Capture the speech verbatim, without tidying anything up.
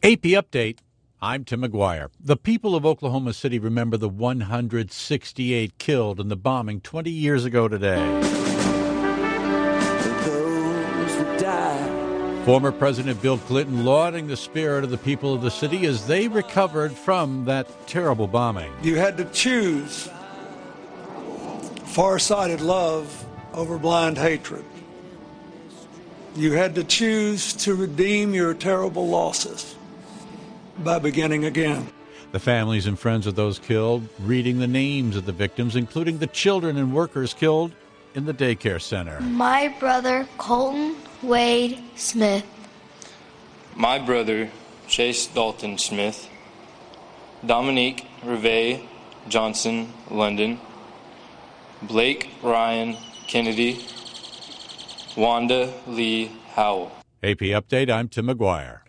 A P Update, I'm Tim McGuire. The people of Oklahoma City remember the one hundred sixty-eight killed in the bombing twenty years ago today. Those that die. Former President Bill Clinton lauding the spirit of the people of the city as they recovered from that terrible bombing. You had to choose far-sighted love over blind hatred. You had to choose to redeem your terrible losses by beginning again. The families and friends of those killed reading the names of the victims, including the children and workers killed in the daycare center. My brother, Colton Wade Smith. My brother, Chase Dalton Smith. Dominique Reve Johnson London. Blake Ryan Kennedy. Wanda Lee Howell. A P Update, I'm Tim McGuire.